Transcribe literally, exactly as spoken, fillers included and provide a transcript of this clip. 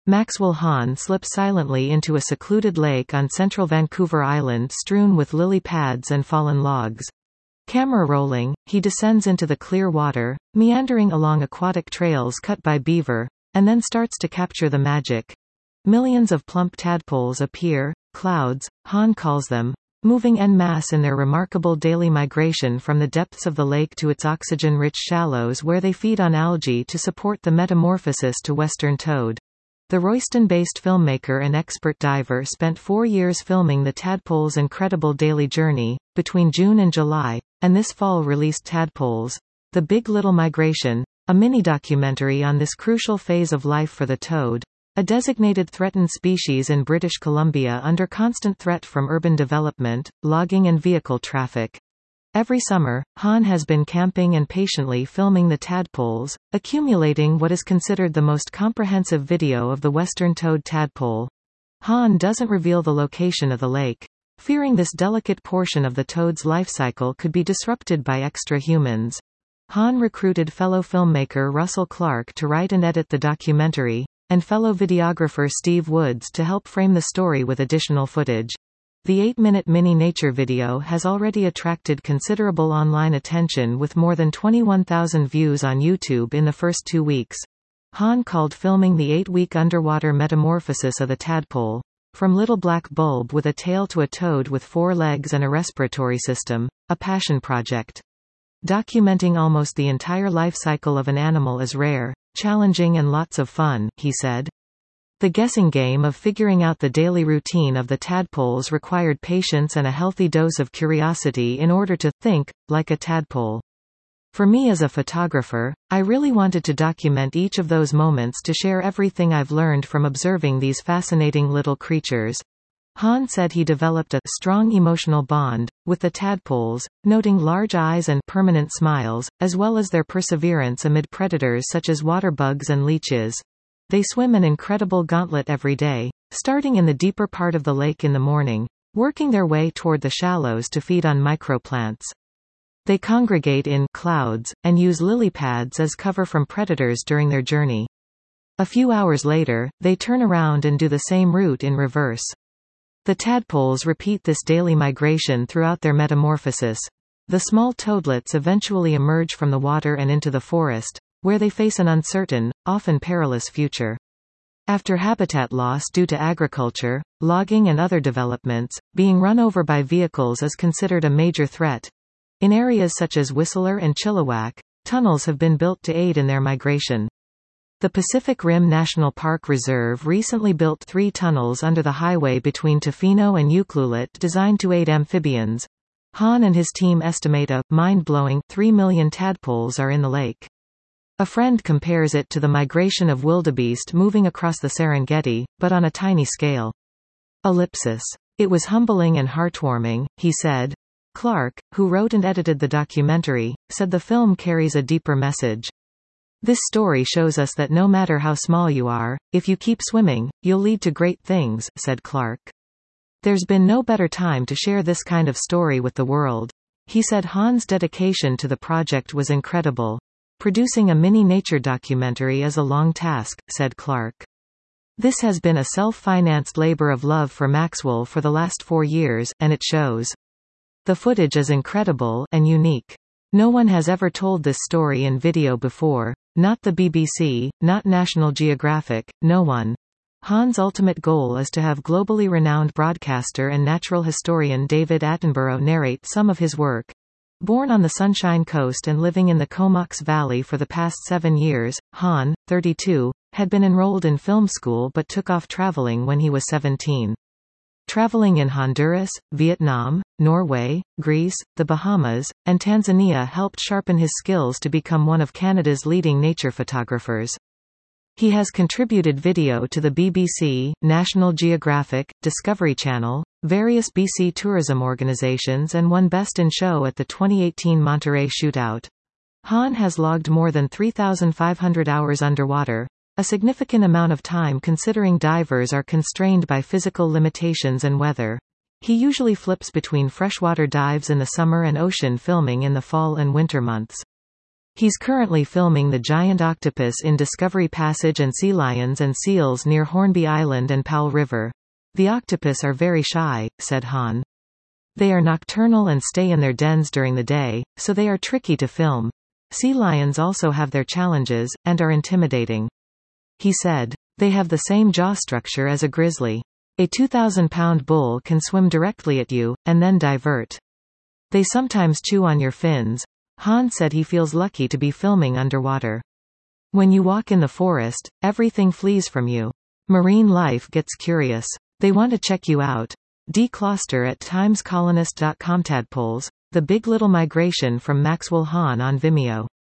Maxwell Hahn slips silently into a secluded lake on central Vancouver Island strewn with lily pads and fallen logs. Camera rolling, he descends into the clear water, meandering along aquatic trails cut by beaver, and then starts to capture the magic. Millions of plump tadpoles appear, clouds, Hahn calls them, moving en masse in their remarkable daily migration from the depths of the lake to its oxygen-rich shallows where they feed on algae to support the metamorphosis to western toad. The Royston-based filmmaker and expert diver spent four years filming the tadpole's incredible daily journey, between June and July, and this fall released Tadpoles: The Big Little Migration, a mini-documentary on this crucial phase of life for the toad, a designated threatened species in British Columbia under constant threat from urban development, logging and vehicle traffic. Every summer, Hahn has been camping and patiently filming the tadpoles, accumulating what is considered the most comprehensive video of the western toad tadpole. Hahn doesn't reveal the location of the lake, fearing this delicate portion of the toad's life cycle could be disrupted by extra humans. Hahn recruited fellow filmmaker Russell Clark to write and edit the documentary, and fellow videographer Steve Woods to help frame the story with additional footage. The eight-minute mini-nature video has already attracted considerable online attention with more than twenty-one thousand views on YouTube in the first two weeks. Hahn called filming the eight-week underwater metamorphosis of the tadpole, from little black bulb with a tail to a toad with four legs and a respiratory system, a passion project. Documenting almost the entire life cycle of an animal is rare, challenging and lots of fun, he said. The guessing game of figuring out the daily routine of the tadpoles required patience and a healthy dose of curiosity in order to think like a tadpole. For me as a photographer, I really wanted to document each of those moments to share everything I've learned from observing these fascinating little creatures. Hahn said he developed a strong emotional bond with the tadpoles, noting large eyes and permanent smiles, as well as their perseverance amid predators such as water bugs and leeches. They swim an incredible gauntlet every day, starting in the deeper part of the lake in the morning, working their way toward the shallows to feed on microplants. They congregate in clouds, and use lily pads as cover from predators during their journey. A few hours later, they turn around and do the same route in reverse. The tadpoles repeat this daily migration throughout their metamorphosis. The small toadlets eventually emerge from the water and into the forest, where they face an uncertain, often perilous future. After habitat loss due to agriculture, logging and other developments, being run over by vehicles is considered a major threat. In areas such as Whistler and Chilliwack, tunnels have been built to aid in their migration. The Pacific Rim National Park Reserve recently built three tunnels under the highway between Tofino and Ucluelet designed to aid amphibians. Hahn and his team estimate a mind-blowing three million tadpoles are in the lake. A friend compares it to the migration of wildebeest moving across the Serengeti, but on a tiny scale. Ellipsis. It was humbling and heartwarming, he said. Clark, who wrote and edited the documentary, said the film carries a deeper message. This story shows us that no matter how small you are, if you keep swimming, you'll lead to great things, said Clark. There's been no better time to share this kind of story with the world. He said Hahn's dedication to the project was incredible. Producing a mini-nature documentary is a long task, said Clark. This has been a self-financed labor of love for Maxwell for the last four years, and it shows. The footage is incredible and unique. No one has ever told this story in video before, not the B B C, not National Geographic, no one. Hahn's ultimate goal is to have globally renowned broadcaster and natural historian David Attenborough narrate some of his work. Born on the Sunshine Coast and living in the Comox Valley for the past seven years, Hahn, thirty-two, had been enrolled in film school but took off traveling when he was seventeen. Traveling in Honduras, Vietnam, Norway, Greece, the Bahamas, and Tanzania helped sharpen his skills to become one of Canada's leading nature photographers. He has contributed video to the B B C, National Geographic, Discovery Channel, various B C tourism organizations and won Best in Show at the twenty eighteen Monterey Shootout. Hahn has logged more than three thousand five hundred hours underwater, a significant amount of time considering divers are constrained by physical limitations and weather. He usually flips between freshwater dives in the summer and ocean filming in the fall and winter months. He's currently filming the giant octopus in Discovery Passage and sea lions and seals near Hornby Island and Powell River. The octopus are very shy, said Hahn. They are nocturnal and stay in their dens during the day, so they are tricky to film. Sea lions also have their challenges, and are intimidating. He said. They have the same jaw structure as a grizzly. A two thousand pound bull can swim directly at you, and then divert. They sometimes chew on your fins. Hahn said he feels lucky to be filming underwater. When you walk in the forest, everything flees from you. Marine life gets curious. They want to check you out. D. Kloster at times colonist dot com. Tadpoles, The Big Little Migration from Maxwell Hahn on Vimeo.